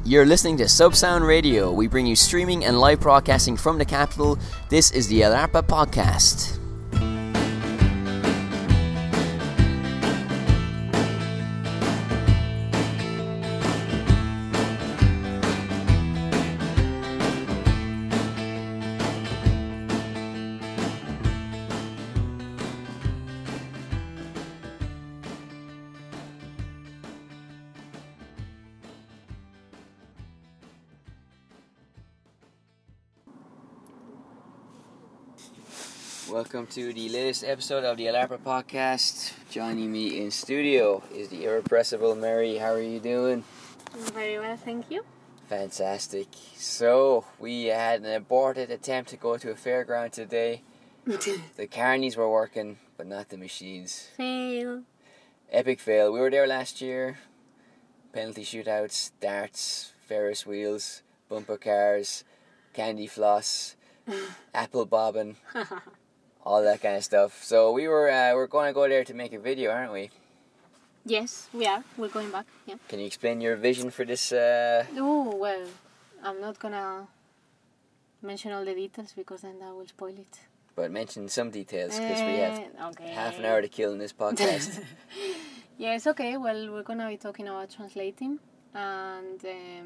You're listening to Subsound Radio. We bring you streaming and live broadcasting from the capital. This is the El Arpa Podcast. Welcome to the latest episode of the El Arpa Podcast. Joining me in studio is the irrepressible Mary. How are you doing? Very well, thank you. Fantastic. So, we had an aborted attempt to go to a fairground today. The carnies were working, but not the machines. Fail. Epic fail. We were there last year. Penalty shootouts, darts, Ferris wheels, bumper cars, candy floss, apple bobbing. All that kind of stuff. So we're going to go there to make a video, aren't we? Yes, we are. We're going back. Yeah. Can you explain your vision for this? Oh well, I'm not gonna mention all the details because then that will spoil it. But mention some details because we have okay. half an hour to kill in this podcast. Yes. Okay. Well, we're gonna be talking about translating and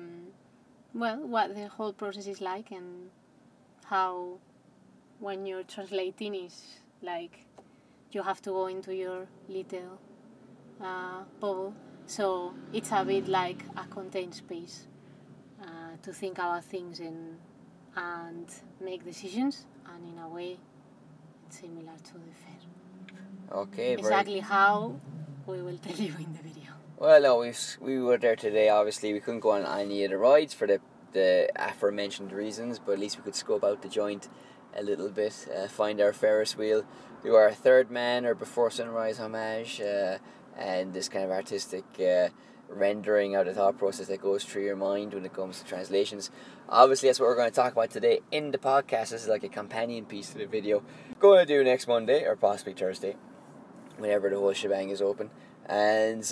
what the whole process is like and how. When you're translating is like you have to go into your little bubble, so it's a bit like a contained space to think about things and make decisions, and in a way it's similar to the fair. Okay. Exactly how we will tell you in the video. Well, no, we were there today. Obviously, we couldn't go on any of the rides for the aforementioned reasons, but at least we could scope out the joint a little bit, find our Ferris wheel, do our third man or before sunrise homage, and this kind of artistic rendering of the thought process that goes through your mind when it comes to translations. Obviously, that's what we're going to talk about today in the podcast. This is like a companion piece to the video. Going to do next Monday or possibly Thursday, whenever the whole shebang is open, and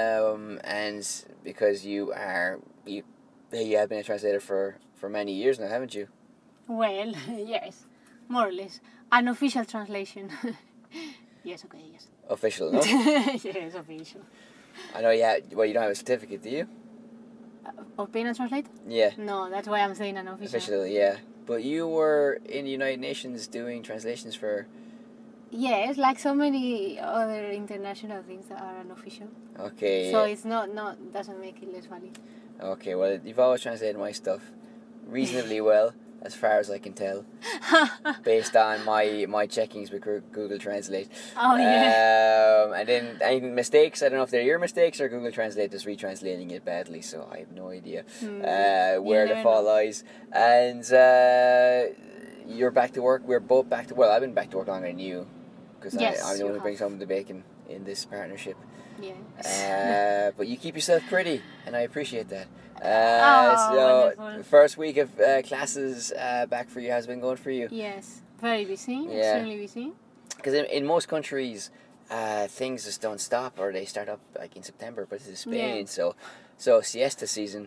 because you have been a translator for many years now, haven't you? Well, yes. More or less. An official translation. Yes, okay, yes. Official, no? Yes, official. I know, yeah. Well, you don't have a certificate, do you? Of being a translator? Yeah. No, that's why I'm saying an official. Official, yeah. But you were in the United Nations doing translations for... Yes, like so many other international things that are unofficial. Okay. So it's not doesn't make it less valid. Okay, well, you've always translated my stuff reasonably well, as far as I can tell, based on my checkings with Google Translate. Oh, yeah. And then any mistakes, I don't know if they're your mistakes or Google Translate just retranslating it badly, so I have no idea where the fault lies. And you're back to work, we're both back to, well, I've been back to work longer than you, because yes, I'm the one who brings home the bacon in this partnership. Yeah. But you keep yourself pretty, and I appreciate that. So the first week of classes back for you has been going for you. Yes, very busy, Yeah. extremely busy. Because in most countries, things just don't stop, or they start up like in September. But this is Spain, so siesta season.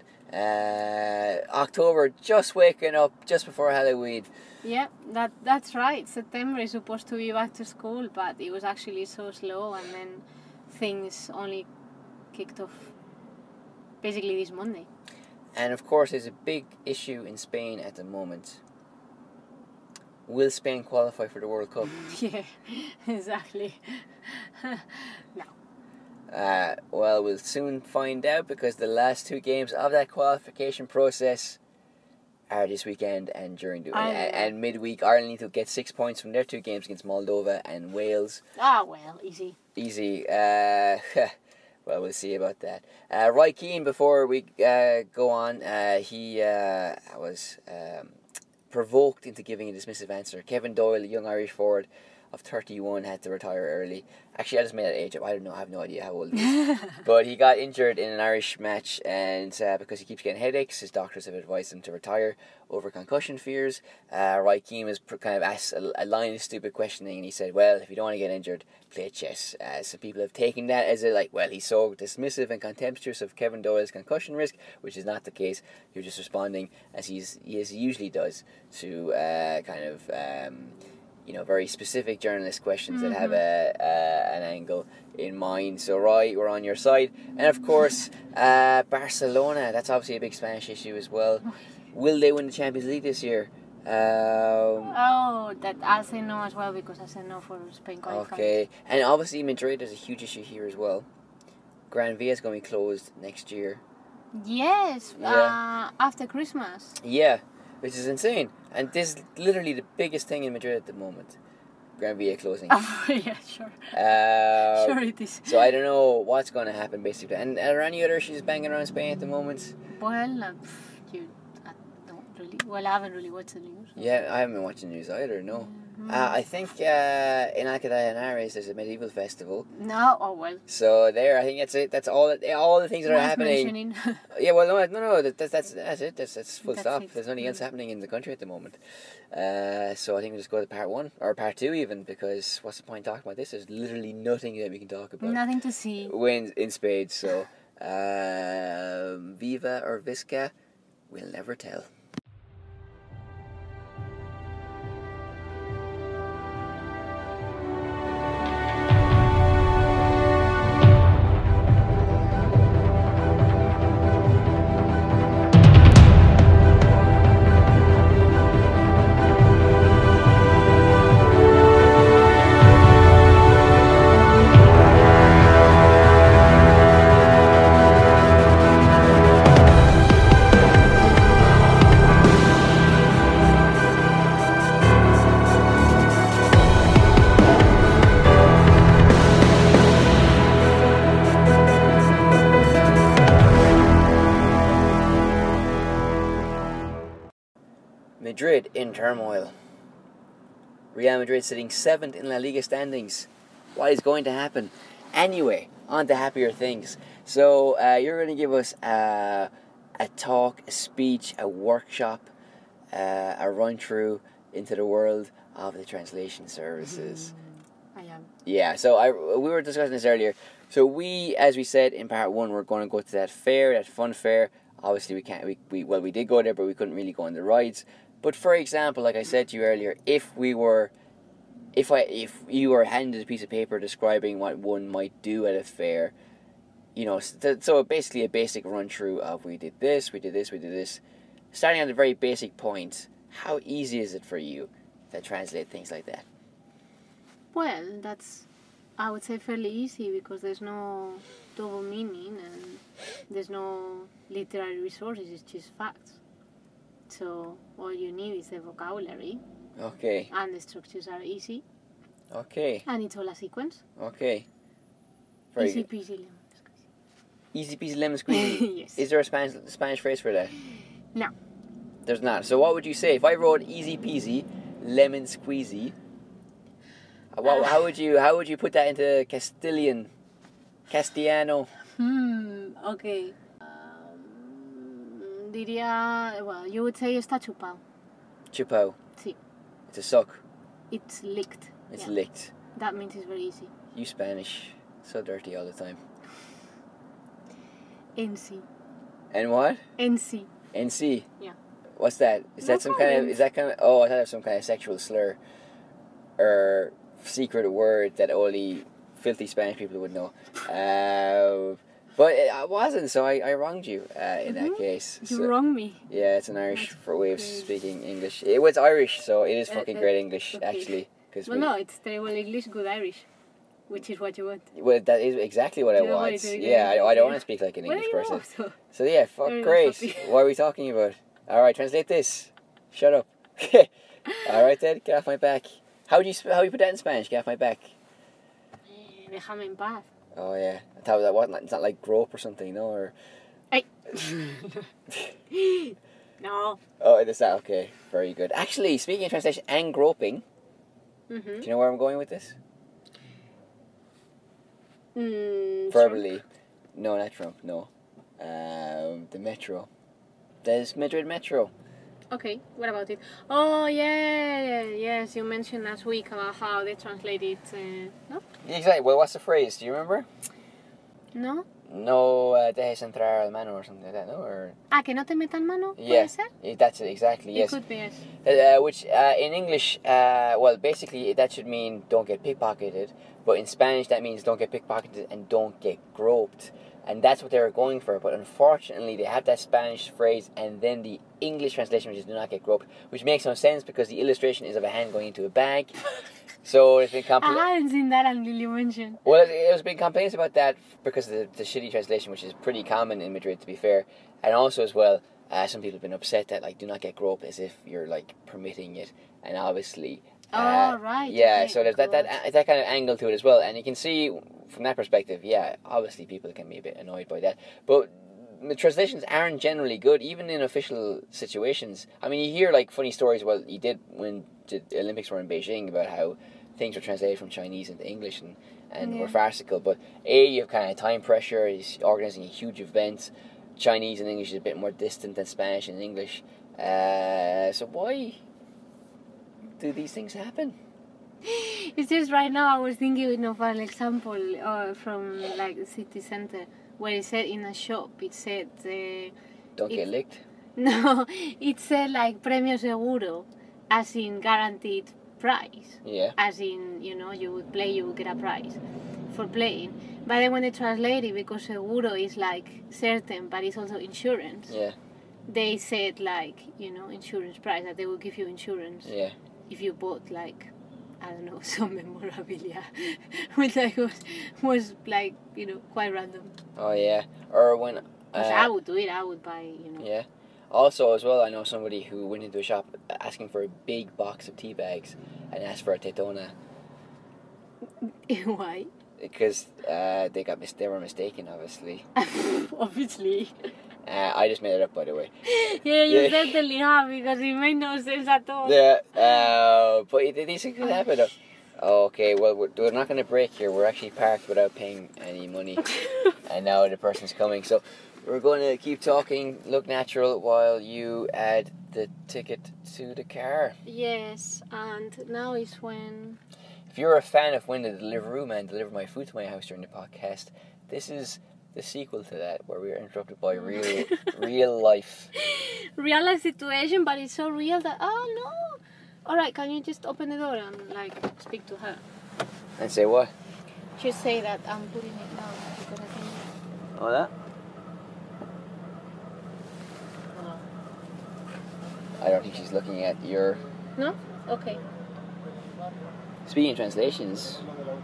October, just waking up just before Halloween. Yeah, that's right. September is supposed to be back to school, but it was actually so slow, and then things only kicked off basically this Monday. And of course, there's a big issue in Spain at the moment. Will Spain qualify for the World Cup? Yeah, exactly. No. Well, we'll soon find out, because the last two games of that qualification process are this weekend and during the and midweek. Ireland need to get 6 points from their two games against Moldova and Wales. Well, easy. Well, we'll see about that. Roy Keane, before we go on, he was provoked into giving a dismissive answer. Kevin Doyle, a young Irish forward, of 31 had to retire early. Actually, I just made that age up. I don't know. I have no idea how old he is. But he got injured in an Irish match, and because he keeps getting headaches, his doctors have advised him to retire over concussion fears. Roy Keane was kind of asked a line of stupid questioning, and he said, well, if you don't want to get injured, play chess. So people have taken that as he's so dismissive and contemptuous of Kevin Doyle's concussion risk, which is not the case. He was just responding as he usually does to very specific journalist questions that have an angle in mind. So, Roy, we're on your side. And of course, Barcelona, that's obviously a big Spanish issue as well. Will they win the Champions League this year? That I say no as well, because I said no for Spain qualifying. Okay, and obviously Madrid, there's a huge issue here as well. Gran Via is going to be closed next year. Yes, after Christmas. Yeah, which is insane. And this is literally the biggest thing in Madrid at the moment. Gran Via closing. Oh, yeah, sure. Sure it is. So I don't know what's going to happen, basically. And are there any other issues banging around Spain at the moment? Well, I haven't really watched the news. Yeah, I haven't been watching the news either, no. I think in Alcalá de Henares there's a medieval festival. No, oh well. So there, I think that's it. That's all the things that are happening. Yeah, well, no. That's it. That's full stop. There's nothing else happening in the country at the moment. So I think we'll just go to part 1 or part 2 even, because what's the point talking about this? There's literally nothing that we can talk about. Nothing to see. Wins in spades. So Viva or Visca, we'll never tell. Madrid in turmoil. Real Madrid sitting 7th in La Liga standings. What is going to happen? Anyway, on to happier things. So you're going to give us a talk, a speech, a workshop, a run through into the world of the translation services. I am. Yeah, so we were discussing this earlier. So we, as we said in part 1, we're going to go to that fair, that fun fair. Obviously we can't, we did go there, but we couldn't really go on the rides. But for example, like I said to you earlier, if you were handed a piece of paper describing what one might do at a fair, so basically a basic run through of we did this, starting at a very basic point, how easy is it for you to translate things like that? Well, that's, I would say, fairly easy, because there's no double meaning and there's no literary resources, it's just facts. So all you need is the vocabulary. Okay. And the structures are easy. Okay. And it's all a sequence. Okay. Very Easy good. peasy lemon squeezy. Easy peasy lemon squeezy. Yes. Is there a Spanish phrase for that? No. There's not. So what would you say if I wrote easy peasy lemon squeezy? How would you put that into Castellano? Okay. You would say está chupado. Chupao. Sí. It's a suck. It's licked. It's licked. That means it's very easy. You Spanish. So dirty all the time. NC. And what? NC. NC? Yeah. What's that? Is that some kind of, oh, I thought it was some kind of sexual slur. Or secret word that only filthy Spanish people would know. But I wasn't, so I wronged you in that case. You wronged me. Yeah, it's an Irish way of speaking English. It was Irish, so it is fucking great English, okay. Actually. No, it's terrible English, good Irish, which is what you want. Well, that is exactly what I want. Yeah, I don't want to speak like an English person. So yeah, great. What are we talking about? Alright, translate this. Shut up. Alright then, get off my back. How do you put that in Spanish? Get off my back. Déjame en paz. Oh yeah, I thought that wasn't. It's not like grope or something, no? Or. Hey. No. Oh, it's that. Okay, very good. Actually, speaking of translation and groping, Mm-hmm. Do you know where I'm going with this? Trump. Verbally. No, not Trump, no. The metro. There's Madrid Metro. Okay, what about it? Oh, yeah, yes, you mentioned last week about how they translate it. No? Exactly. Well, what's the phrase? Do you remember? No? No dejes entrar al mano or something like that, no? Or Ah, que no te metan mano, yeah, puede ser? that's it, exactly, It yes. could be, yes. Which in English, well, basically that should mean don't get pickpocketed, but in Spanish that means don't get pickpocketed and don't get groped. And that's what they were going for, but unfortunately they have that Spanish phrase and then the English translation, which is do not get groped, which makes no sense because the illustration is of a hand going into a bag. So it's been I hadn't seen that until you mentioned. Well, there's been complaints about that because of the shitty translation, which is pretty common in Madrid, to be fair. And also, as well, some people have been upset that, like, do not get groped as if you're, like, permitting it. And obviously... Right. Yeah, okay, so there's that kind of angle to it as well. And you can see, from that perspective, yeah, obviously people can be a bit annoyed by that. But the translations aren't generally good, even in official situations. I mean, you hear, like, funny stories. Well, you did when the Olympics were in Beijing about how things were translated from Chinese into English and were farcical. But you have kind of time pressure. He's organising a huge event. Chinese and English is a bit more distant than Spanish and English. So why do these things happen? It's just right now I was thinking of an example from like the city center where it said in a shop, it said... Don't get licked? No, it said like premio seguro, as in guaranteed prize. Yeah. As in, you would play, you would get a prize for playing. But then when they translate it, because seguro is like certain, but it's also insurance. Yeah. They said like, insurance price, that they will give you insurance. Yeah. If you bought like, I don't know, some memorabilia, which like was like, quite random. Oh yeah. Or when... I would do it, I would buy, Yeah. Also, as well, I know somebody who went into a shop asking for a big box of tea bags and asked for a tetona. Why? Because they were mistaken, obviously. Obviously. I just made it up, by the way. Yeah, you certainly have, because it made no sense at all. Yeah, but these things can happen. Okay, well, we're not going to break here. We're actually parked without paying any money. And now the person's coming. So we're going to keep talking, look natural, while you add the ticket to the car. Yes, and now is when... If you're a fan of when the Deliveroo man delivered my food to my house during the podcast, this is the sequel to that, where we are interrupted by real life. Real life situation, but it's so real that, oh no! Alright, can you just open the door and like speak to her? And say what? Just say that I'm putting it down because I think... Oh, that? I don't think she's looking at your... No? Okay. Speaking of translations...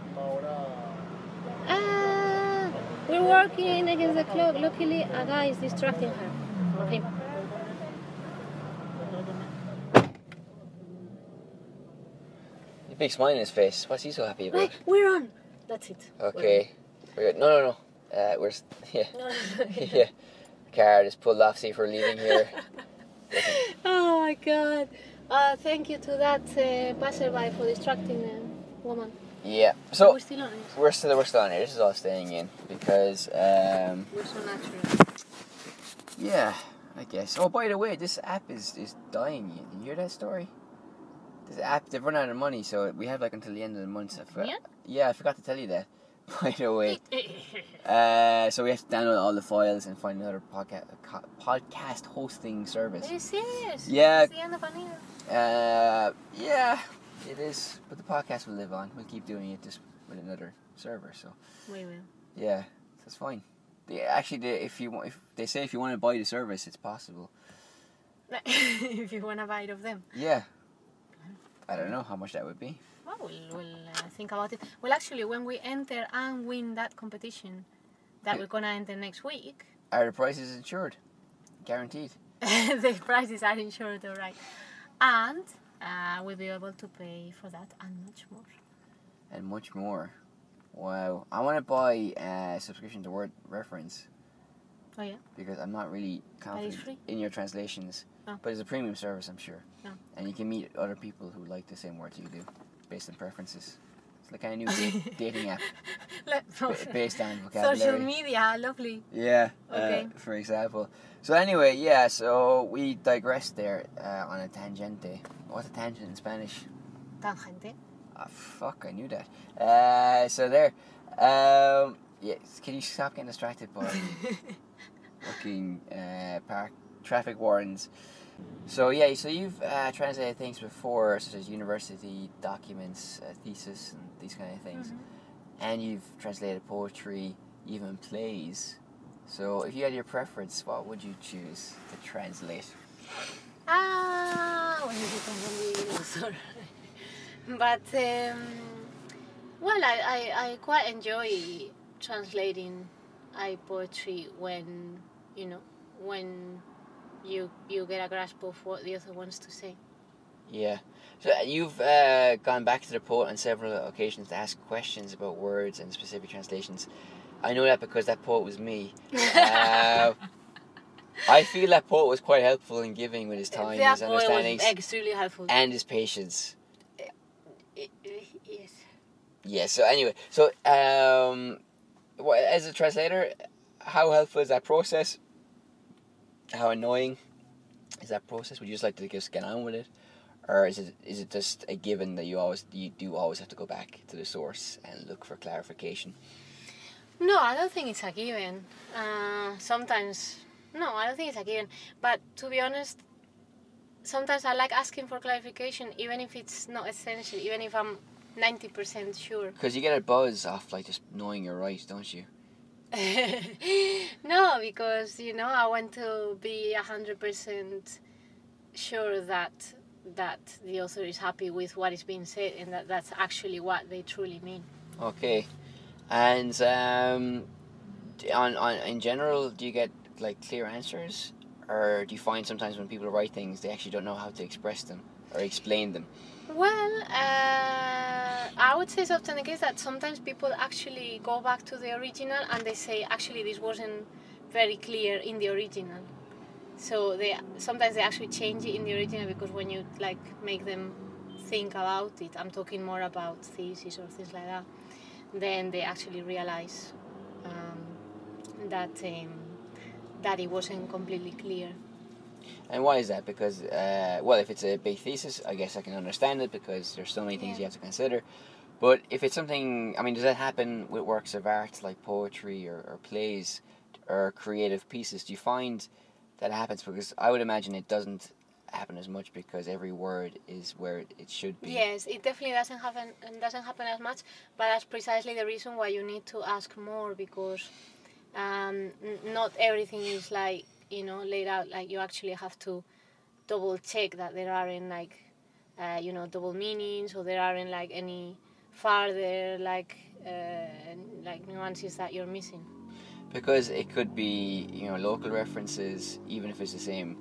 We're working against the clock. Luckily, a guy is distracting her. Or him. A big smile in his face. What's he so happy about? Right, we're on. That's it. Okay. We're good. No. Yeah. No. Yeah. Car just pulled off. See if we're leaving here. Oh my god. Thank you to that passerby for distracting the woman. Yeah. So we're still on it. we're still on it. This is all staying in because We're so natural. yeah, I guess. Oh, by the way, this app is dying. Did you hear that story? This app, they've run out of money, so we have like until the end of the month. Yeah, I forgot to tell you that. By the way, so we have to download all the files and find another podcast hosting service. Are you serious? Yeah. It's the end of an era. Yeah, it is. But the podcast will live on. We'll keep doing it just with another server. So We will. yeah, that's fine. If they say if you want to buy the service, it's possible. If you want a bite of them. Yeah. I don't know how much that would be. Well, we'll think about it. Well, actually, when we enter and win that competition that we're going to enter next week... Are the prices insured? Guaranteed. The prices are insured, all right. And we'll be able to pay for that and much more. And much more. Wow. I want to buy a subscription to Word Reference. Oh, yeah? Because I'm not really confident free? in your translations. Oh. But it's a premium service, I'm sure. Oh. And you can meet other people who like the same words you do. based on preferences. It's like a new dating app based on vocabulary. Social media, lovely. Yeah. Okay. For example. So anyway, yeah. So we digressed there on a tangente. What's a tangent in Spanish? Tangente. Oh, fuck! I knew that. So there. Yeah. Can you stop getting distracted by fucking park traffic warnings? So yeah, so you've translated things before, such as university documents, thesis, and these kind of things, and you've translated poetry, even plays. So if you had your preference, what would you choose to translate? Sorry. But well, I quite enjoy translating poetry when when you get a grasp of what the author wants to say. Yeah. So you've gone back to the poet on several occasions to ask questions about words and specific translations. I know that because that poet was me. I feel that poet was quite helpful in giving with his time, his understandings, was extremely helpful, and his patience. Yes. Yeah. So anyway, so as a translator, how helpful is that process? How annoying is that process? Would you just like to just get on with it, or is it just a given that you do always have to go back to the source and look for clarification? No, I don't think it's a given. Sometimes, no, I don't think it's a given. But to be honest, sometimes I like asking for clarification, even if it's not essential, even if I'm 90% sure. Because you get a buzz off like just knowing you're right, don't you? No, because I want to be 100% sure that the author is happy with what is being said and that that's actually what they truly mean. Okay, and on in general, do you get like clear answers, or do you find sometimes when people write things they actually don't know how to express them or explain them? Well, I would say it's often the case that sometimes people actually go back to the original and they say, actually, this wasn't very clear in the original. So sometimes they actually change it in the original because when you make them think about it, I'm talking more about thesis or things like that, then they actually realize that it wasn't completely clear. And why is that? Because, well, if it's a big thesis, I guess I can understand it because there's so many things you have to consider. But if it's something, I mean, does that happen with works of art like poetry or plays or creative pieces? Do you find that happens? Because I would imagine it doesn't happen as much because every word is where it should be. Yes, it definitely doesn't happen as much, but that's precisely the reason why you need to ask more, because not everything is laid out. Like, you actually have to double check that there aren't double meanings, or there aren't any further nuances that you're missing. Because it could be local references, even if it's the same.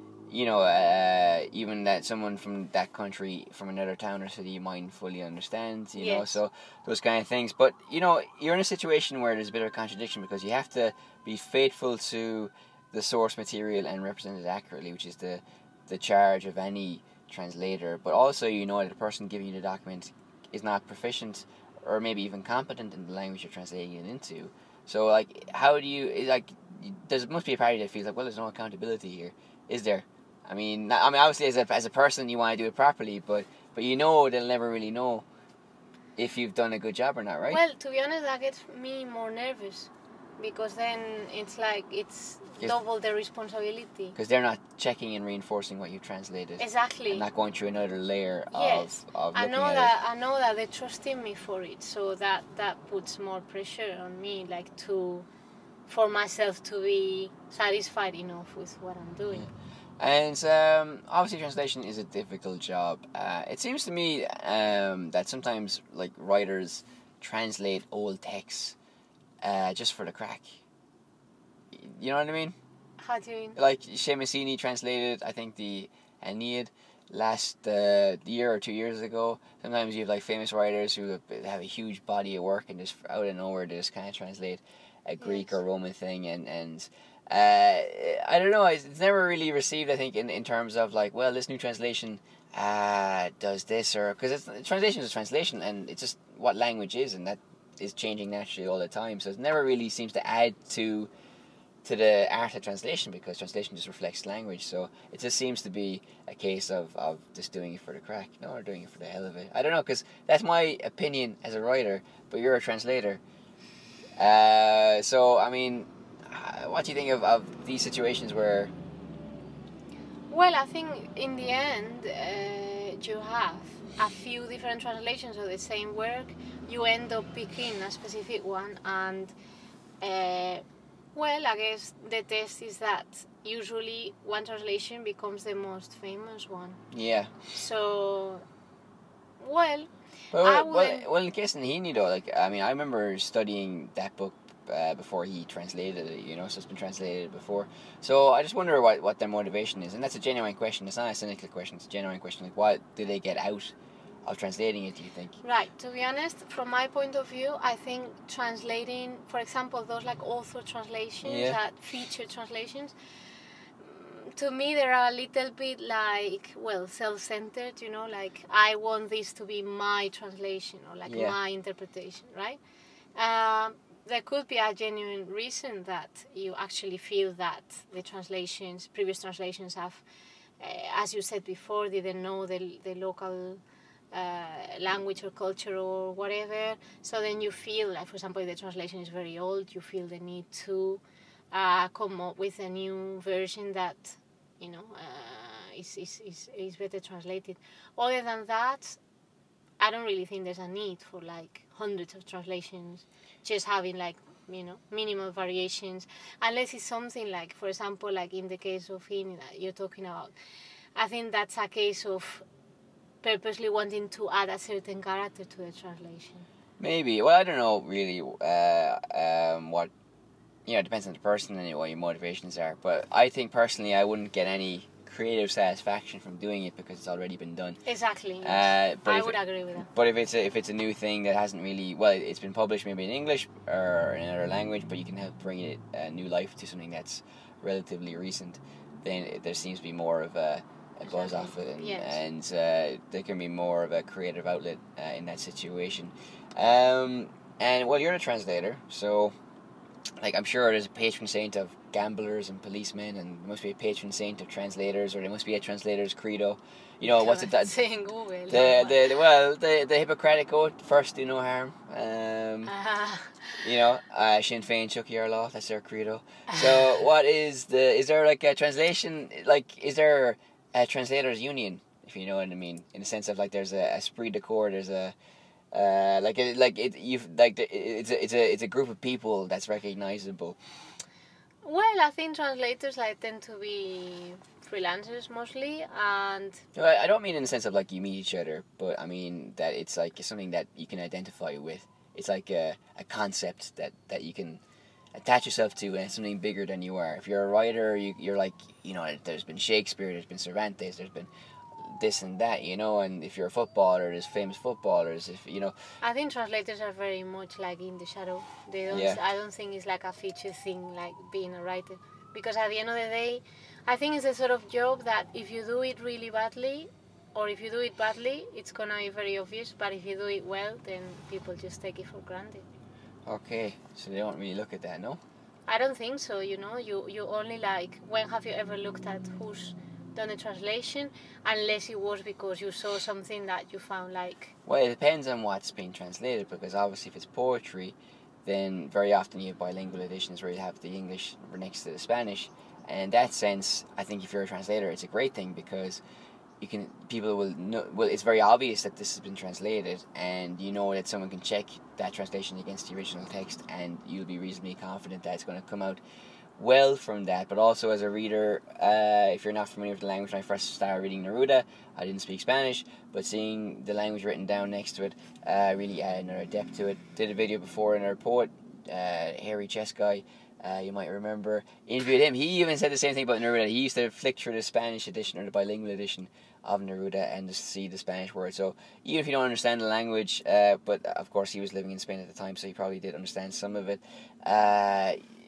Even that someone from that country, from another town or city, you might fully understand, Yes. so those kind of things. But, you're in a situation where there's a bit of a contradiction because you have to be faithful to the source material and represent it accurately, which is the charge of any translator. But also, that the person giving you the document is not proficient or maybe even competent in the language you're translating it into. So, how do you, there must be a party that feels well, there's no accountability here, is there? I mean, obviously, as a person, you want to do it properly, but they'll never really know if you've done a good job or not, right? Well, to be honest, that gets me more nervous, because then it's double the responsibility. Because they're not checking and reinforcing what you've translated. Exactly. And not going through another layer yes. of I looking know at that. it. I know that they're trusting me for it, so that puts more pressure on me, for myself to be satisfied enough with what I'm doing. Yeah. And obviously translation is a difficult job. It seems to me that sometimes writers translate old texts just for the crack. You know what I mean? How do you mean? Like Shemasini translated, I think, the Aeneid last year or 2 years ago. Sometimes you have famous writers who have a huge body of work and just out of nowhere they just kind of translate a Greek or Roman thing, and I don't know. It's never really received. I think in terms of like, well, this new translation does this, or because translation is translation, and it's just what language is, and that is changing naturally all the time. So it never really seems to add to the art of translation, because translation just reflects language. So it just seems to be a case of just doing it for the crack, no, or doing it for the hell of it. I don't know, because that's my opinion as a writer, but you're a translator. So I mean, what do you think of these situations where? Well, I think in the end, you have a few different translations of the same work. You end up picking a specific one, and well, I guess the test is that usually one translation becomes the most famous one. Yeah. So, well, well, in the case of Nahini though, like, I mean, I remember studying that book before he translated it, you know, so it's been translated before. So I just wonder what their motivation is, and that's a genuine question. It's not a cynical question, it's a genuine question. Like, what do they get out of translating it, do you think? Right, to be honest, from my point of view, I think translating, for example, those like author translations, that feature translations, to me they're a little bit like, well, self-centered, you know, like I want this to be my translation, or like my interpretation, right? There could be a genuine reason that you actually feel that the previous translations have, as you said before, didn't know the local language or culture or whatever. So then you feel, like, for example, if the translation is very old, you feel the need to come up with a new version that, you know, is better translated. Other than that, I don't really think there's a need for like hundreds of translations, just having like, you know, minimal variations, unless it's something like, for example, like in the case of Hini that you're talking about. I think that's a case of purposely wanting to add a certain character to the translation. Maybe. Well, I don't know really what, you know, it depends on the person and what your motivations are. But I think personally I wouldn't get any creative satisfaction from doing it because it's already been done. Exactly. Yes. I would agree with that. But if it's a new thing that hasn't really, well, it's been published maybe in English or in another language, but you can help bring it new life to something that's relatively recent, then there seems to be more of a buzz off it, and there can be more of a creative outlet in that situation. And well, you're a translator, so like I'm sure there's a patron saint of gamblers and policemen, and there must be a patron saint of translators, or there must be a translator's credo. You know, what's it that saying Google? The Hippocratic oath, first do no harm. You know, Sinn Féin Chucky Law, that's their credo. So what is there like a translation, like is there a translators union, if you know what I mean, in the sense of like there's a esprit de corps, there's a it's a group of people that's recognizable. Well, I think translators like tend to be freelancers mostly, and I don't mean in the sense of like you meet each other, but I mean that it's like something that you can identify with. It's like a concept that you can attach yourself to, and it's something bigger than you are. If you're a writer, you're like, you know, there's been Shakespeare, there's been Cervantes, there's been this and that, you know, and if you're a footballer, there's famous footballers. If you know, I think translators are very much like in the shadow. They don't. I don't think it's like a feature thing like being a writer, because at the end of the day, I think it's a sort of job that if you do it really badly, or if you do it badly, it's gonna be very obvious. But if you do it well, then people just take it for granted. Okay, so they don't really look at that, no? I don't think so. You know, you only like, when have you ever looked at who's done the translation, unless it was because you saw something that you found like... Well, it depends on what's being translated, because obviously if it's poetry, then very often you have bilingual editions where you have the English next to the Spanish, and in that sense, I think if you're a translator, it's a great thing, because people will know, well, it's very obvious that this has been translated, and you know that someone can check that translation against the original text, and you'll be reasonably confident that it's going to come out well from that. But also as a reader, if you're not familiar with the language, when I first started reading Neruda, I didn't speak Spanish, but seeing the language written down next to it really added another depth to it. Did a video before, another poet, Hairy Chess Guy, you might remember, interviewed him. He even said the same thing about Neruda. He used to flick through the Spanish edition or the bilingual edition of Neruda and just see the Spanish word. So even if you don't understand the language, but of course he was living in Spain at the time, so he probably did understand some of it,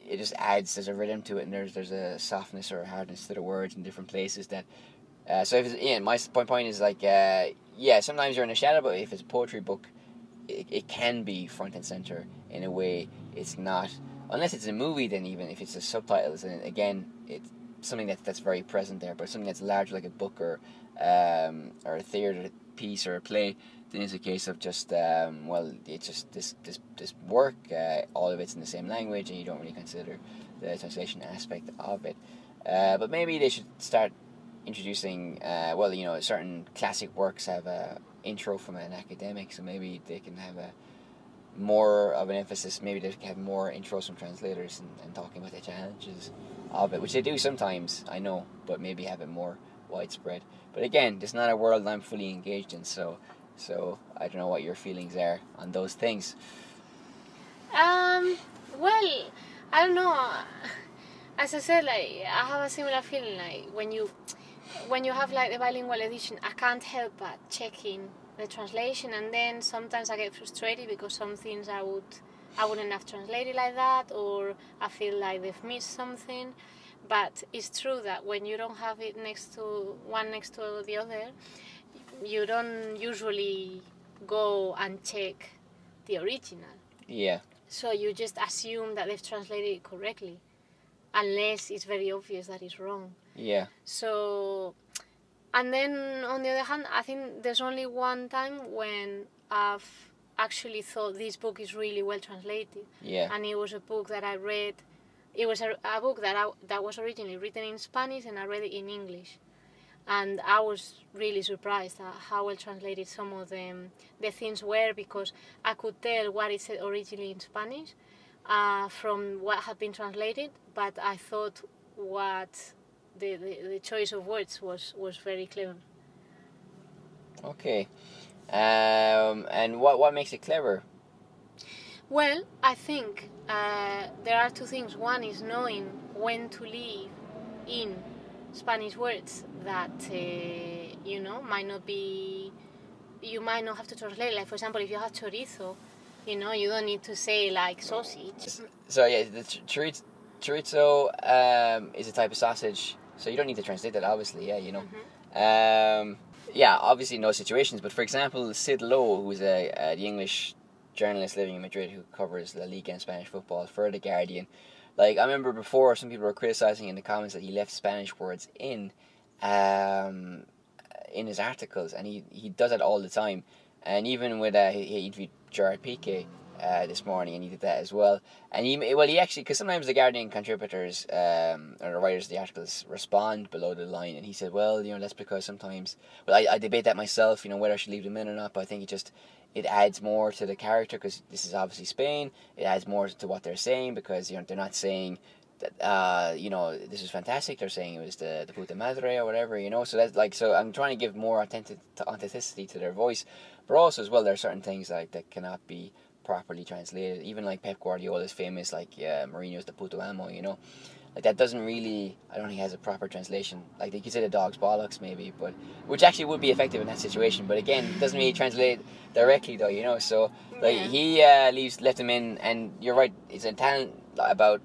it just adds, there's a rhythm to it, and there's a softness or a hardness to the words in different places that. So if it's, my point is like, sometimes you're in a shadow, but if it's a poetry book, it can be front and center in a way. It's not, unless it's a movie. Then even if it's the subtitles, and again, it's something that's very present there. But something that's large like a book or a theater piece or a play, then it's a case of just it's just this work. All of it's in the same language, and you don't really consider the translation aspect of it. But maybe they should start introducing. Certain classic works have a intro from an academic, so maybe they can have a more of an emphasis. Maybe they can have more intros from translators and talking about the challenges of it, which they do sometimes, I know, but maybe have it more widespread. But again, it's not a world I'm fully engaged in, so I don't know what your feelings are on those things. Well, I don't know. As I said, like, I have a similar feeling, like when you have like the bilingual edition, I can't help but checking the translation, and then sometimes I get frustrated because some things I wouldn't have translated like that, or I feel like they've missed something. But it's true that when you don't have it next to the other, you don't usually go and check the original. Yeah. So you just assume that they've translated it correctly, unless it's very obvious that it's wrong. Yeah. So, and then on the other hand, I think there's only one time when I've actually thought this book is really well translated. Yeah. And it was a book that I read. It was a book that was originally written in Spanish, and I read it in English. And I was really surprised at how well translated some of the things were, because I could tell what it said originally in Spanish from what had been translated, but I thought what the choice of words was very clever. Okay. And what makes it clever? Well, I think there are two things. One is knowing when to leave in Spanish words that might not be. You might not have to translate. Like, for example, if you have chorizo, you don't need to say like sausage. So yeah, the chorizo is a type of sausage. So you don't need to translate that, obviously. Yeah, obviously no situations. But for example, Sid Lowe, who's the English journalist living in Madrid who covers La Liga and Spanish football for The Guardian. Like, I remember before, some people were criticizing in the comments that he left Spanish words in his articles, and he does that all the time. And even with he interviewed Gerard Piqué this morning, and he did that as well. And he actually, because sometimes the Guardian contributors or the writers of the articles respond below the line, and he said, well, that's because sometimes, I debate that myself, whether I should leave them in or not, but I think it adds more to the character, because this is obviously Spain. It adds more to what they're saying, because they're not saying that this is fantastic. They're saying it was the puta madre or whatever. So that's like, so I'm trying to give more authenticity to their voice, but also as well there are certain things like that cannot be properly translated. Even like Pep Guardiola's famous Mourinho's the puto amo. Like, that doesn't really, I don't think has a proper translation. Like, they could say the dog's bollocks maybe, but which actually would be effective in that situation. But again, it doesn't really translate directly though, So like, he left him in, and you're right. It's a talent about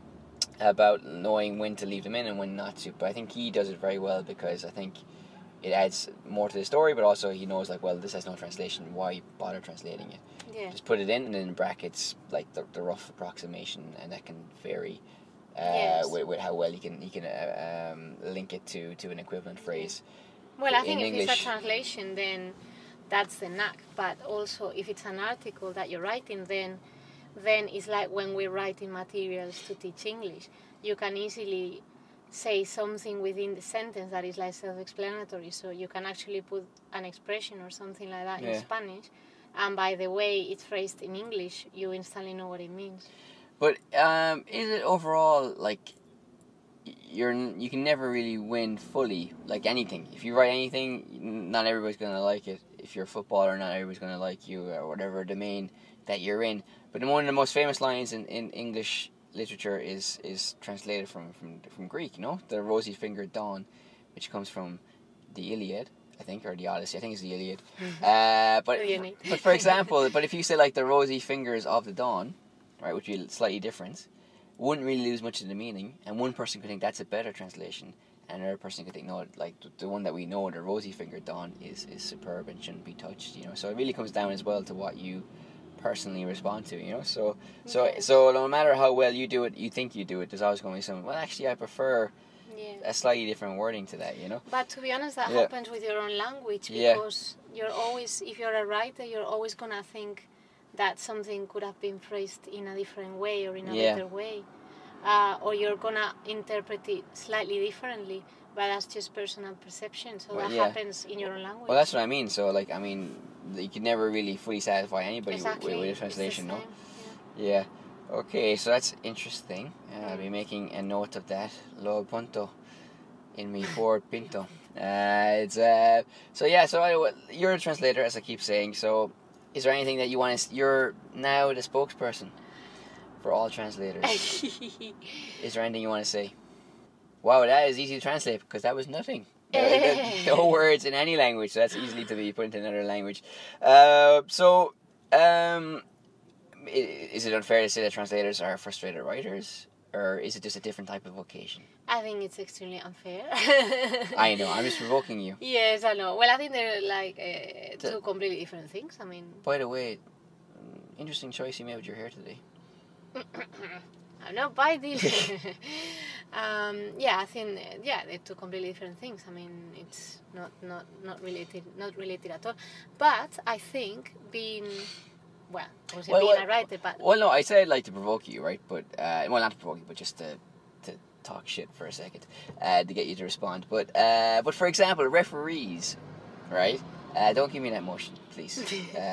knowing when to leave them in and when not to. But I think he does it very well, because I think it adds more to the story. But also he knows, like, well, this has no translation. Why bother translating it? Yeah. Just put it in, and then in brackets like the rough approximation, and that can vary. Yes. With how well he can link it to an equivalent phrase. Well, I think if English. It's a translation, then that's the knack. But also, if it's an article that you're writing, then it's like when we're writing materials to teach English. You can easily say something within the sentence that is like self-explanatory. So you can actually put an expression or something like that in Spanish, and by the way it's phrased in English, you instantly know what it means. But is it overall, like, you can never really win fully, like anything. If you write anything, not everybody's going to like it. If you're a footballer, not everybody's going to like you, or whatever domain that you're in. But one of the most famous lines in English literature is translated from Greek, the rosy-fingered dawn, which comes from the Iliad, I think, or the Odyssey. I think it's the Iliad. But for example, but if you say like the rosy fingers of the dawn, right, which would be slightly different, wouldn't really lose much of the meaning, and one person could think that's a better translation, and another person could think, no, like the one that we know, the rosy-fingered dawn, is superb and shouldn't be touched. So it really comes down as well to what you personally respond to. So no matter how well you do it, you think you do it, there's always going to be some. Well, actually, I prefer. Yeah. A slightly different wording to that, But to be honest, that happens with your own language, because you're always, if you're a writer, you're always gonna think that something could have been phrased in a different way or in a better way, or you're gonna interpret it slightly differently. But that's just personal perception, so that happens in your own language. Well, that's what I mean. So, you can never really fully satisfy anybody with a translation, no? Yeah. Okay, so that's interesting. I'll be making a note of that. Lo punto in mi Ford Pinto. So you're a translator, as I keep saying. So, is there anything that you want to? You're now the spokesperson for all translators. Is there anything you want to say? Wow, that is easy to translate, because that was nothing. No words in any language, so that's easily to be put into another language. Is it unfair to say that translators are frustrated writers, or is it just a different type of vocation? I think it's extremely unfair. I know, I'm just provoking you. Yes, I know. Well, I think they're two completely different things. I mean... By the way, interesting choice you made with your hair today. I'm not biting. I think they're two completely different things. I mean, it's not related at all. But I think being a writer, but... Well, no, I said I'd like to provoke you, right? But, not to provoke you, but just to talk shit for a second, to get you to respond. But for example, referees, right? Don't give me that motion, please.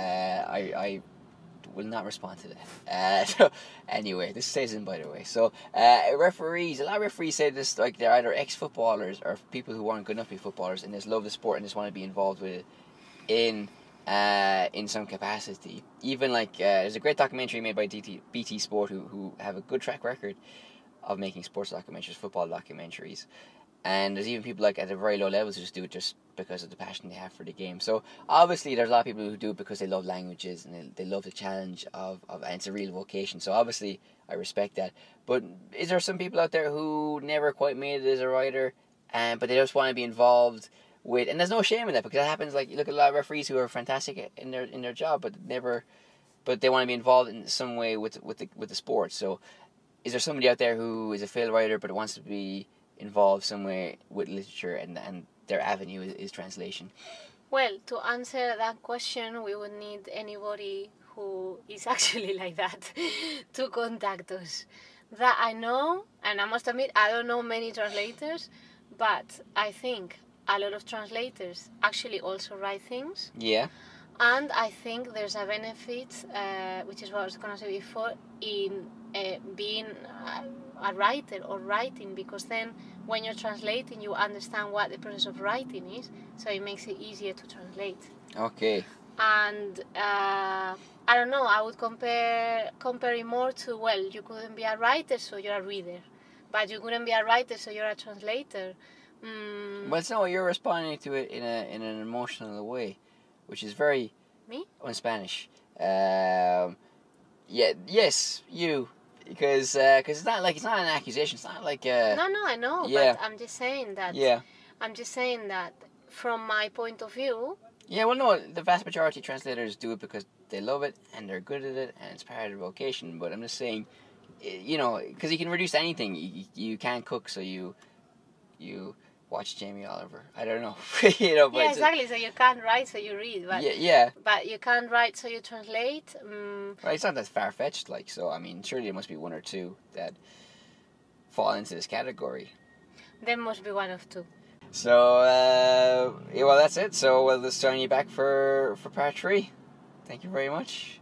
I will not respond to that. So, anyway, this stays in, by the way. So, referees, a lot of referees say this, like, they're either ex-footballers or people who aren't good enough to be footballers and just love the sport and just want to be involved with it in some capacity. Even there's a great documentary made by BT Sport who have a good track record of making sports documentaries, football documentaries. And there's even people at the very low levels who just do it just because of the passion they have for the game. So obviously there's a lot of people who do it because they love languages and they love the challenge of and it's a real vocation. So obviously I respect that. But is there some people out there who never quite made it as a writer, but they just want to be involved with, and there's no shame in that, because that happens. Like, you look at a lot of referees who are fantastic in their job, but they want to be involved in some way with the sport. So is there somebody out there who is a failed writer but wants to be involved somewhere with literature, and their avenue is translation? Well, to answer that question, we would need anybody who is actually like that to contact us. That I know, and I must admit, I don't know many translators, but I think a lot of translators actually also write things. Yeah. And I think there's a benefit, which is what I was going to say before, in being a writer or writing, because then when you're translating, you understand what the process of writing is, so it makes it easier to translate. Okay. And I don't know, I would compare it more to, well, you couldn't be a writer, so you're a reader, but you couldn't be a writer, so you're a translator. Well, no, you're responding to it in an emotional way, which is very... Me? In Spanish. Yes, you. Because it's not an accusation. It's not like a... No, I know. Yeah. But I'm just saying that... Yeah. I'm just saying that from my point of view... Yeah, well, no, the vast majority of translators do it because they love it and they're good at it and it's part of their vocation. But I'm just saying, because you can reduce anything. You can't cook, so you watch Jamie Oliver. I don't know. But yeah, exactly. So you can't write, so you read. But, yeah. But you can't write, so you translate. Right, it's not that far-fetched, so, I mean, surely there must be one or two that fall into this category. There must be one of two. So, well, that's it. So, we'll just join you back for part 3. Thank you very much.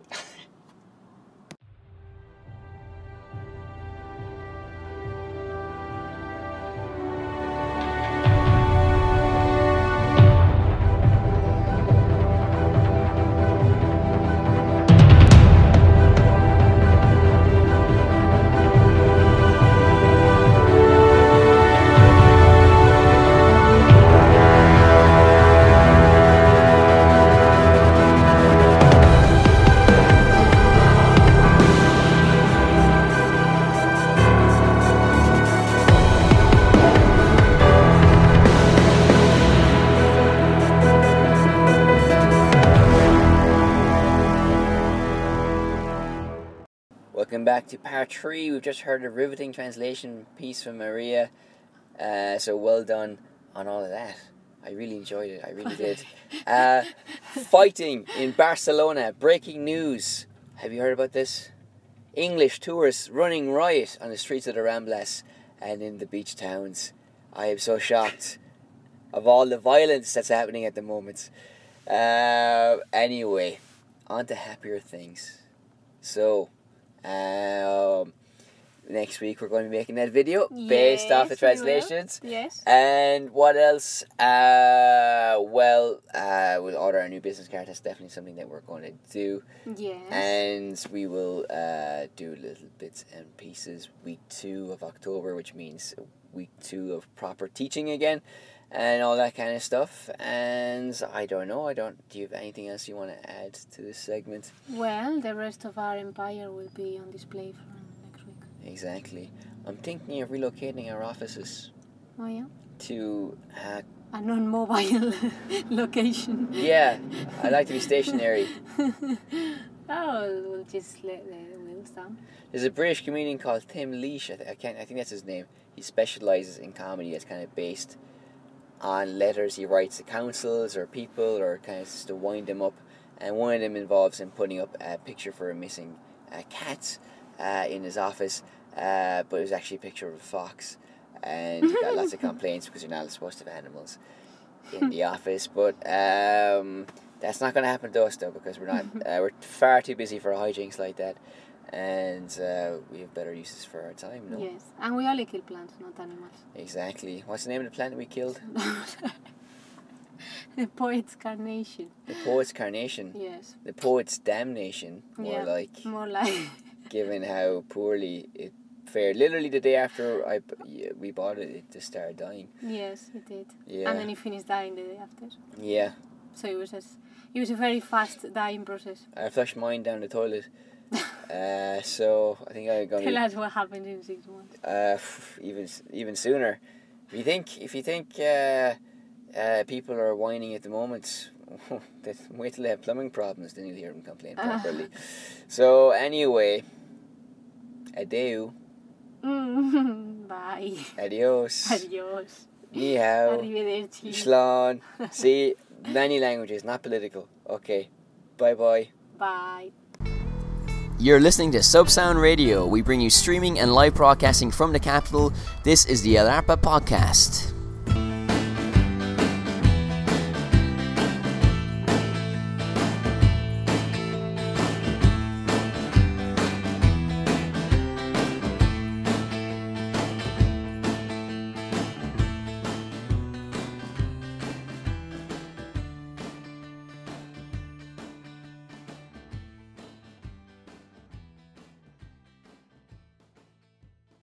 welcome back to part 3. We've just heard a riveting translation piece from Maria. So well done on all of that. I really enjoyed it. I really did. Fighting in Barcelona. Breaking news. Have you heard about this? English tourists running riot on the streets of the Ramblas and in the beach towns. I am so shocked of all the violence that's happening at the moment. Anyway, on to happier things. So, next week we're going to be making that video based off the translations. Yes. And what else? We'll order a new business card. That's definitely something that we're going to do. Yes. And we will do little bits and pieces week 2 of October, which means week 2 of proper teaching again. And all that kind of stuff. And I don't know. Do you have anything else you want to add to this segment? Well, the rest of our empire will be on display for next week. Exactly. I'm thinking of relocating our offices. Oh, yeah? To a non-mobile location. Yeah, I like to be stationary. We'll just let the wheels down. There's a British comedian called Tim Leash. I think that's his name. He specialises in comedy that's kind of based on letters he writes to councils or people, or kind of just to wind them up. And one of them involves him putting up a picture for a missing cat in his office, but it was actually a picture of a fox. And he got lots of complaints because you're not supposed to have animals in the office. But that's not going to happen to us though, because we're far too busy for hijinks like that. And we have better uses for our time, no? Yes, and we only kill plants, not animals. Exactly. What's the name of the plant we killed? The poet's carnation. The poet's carnation? Yes. The poet's damnation, more like. Given how poorly it fared. Literally the day after we bought it, it just started dying. Yes, it did. Yeah. And then it finished dying the day after. Yeah. So it was a very fast dying process. I flushed mine down the toilet. So I think I'm gonna tell us what happened in 6 months. Even sooner. If you think people are whining at the moment, wait till they have plumbing problems, then you'll hear them complain properly. So anyway, adeu. Bye. Adios. Adios. Ni hao. Arrivederci. Shlán. See, many languages, not political. Okay. Bye. Bye. You're listening to Subsound Radio. We bring you streaming and live broadcasting from the capital. This is the El Arpa Podcast.